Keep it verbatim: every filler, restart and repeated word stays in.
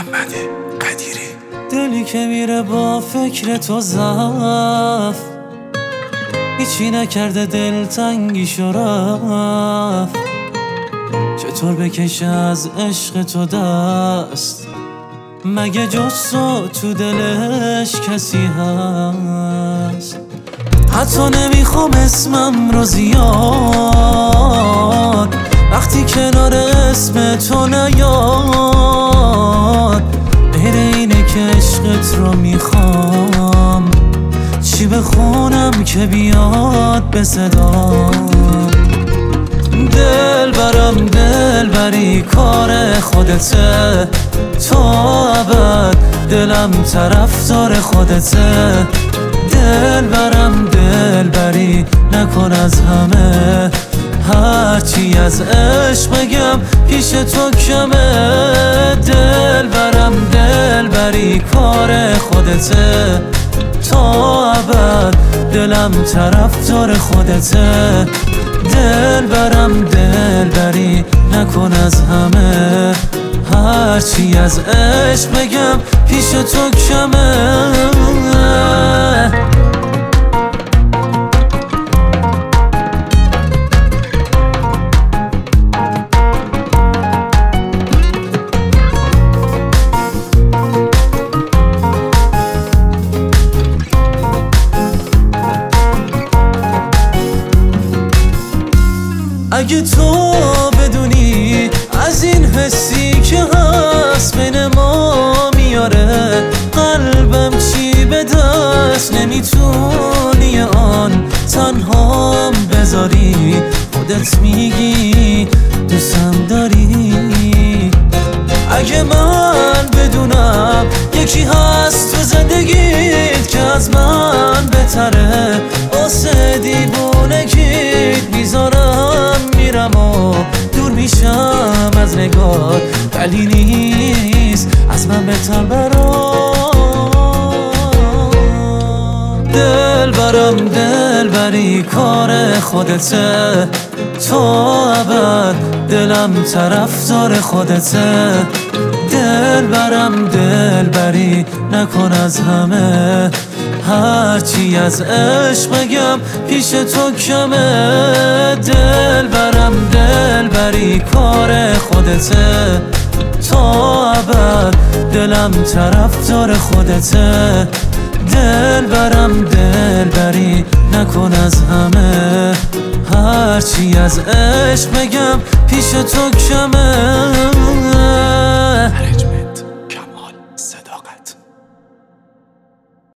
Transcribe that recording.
محمد قدیری. دلی که میره با فکر تو زف، هیچی نکرده دلتنگیشو رفت. چطور بکشه از عشق تو دست، مگه جز تو تو دلش کسی هست؟ حتی نمیخوام اسمم رو زیاد، وقتی کنار اسم تو نیاد. غیر اینه که عشقت رو میخوام، چی بخونم که بیاد به صدا؟ دل برم دل بری کار خودته، تو ابد دلم طرفدار خودته. دل برم دل بری نکن از همه، هرچی از عشق بگم پیش تو کمه. دل برم دل بری کار خودته، تو ابد دلم طرفدار خودته. دل برم دل بری نکن از همه، هرچی از عشق بگم پیش تو کمه. اگه تو بدونی از این حسی که هست بین ما میاره، قلبم چی به دست نمیتونی آن تنهام بذاری. خودت میگی دوستم داری، اگه من بدونم یکی هست تو زندگیت که از من بهتره، واسه دیوونگیت میذارم میرم و دور میشم از نگات. ولی نیست از من بهتر برام. دل برم دل بری کار خودته، تو ابد دلم طرفدار خودته. دل برم دل بری نکن از همه، هرچی از عشق بگم پیش تو کمه. دل برم دل بری کار خودته، تو ابد دلم طرفدار خودته. دل برم دل بری نکن از همه، هرچی از عشق بگم پیش تو کمه.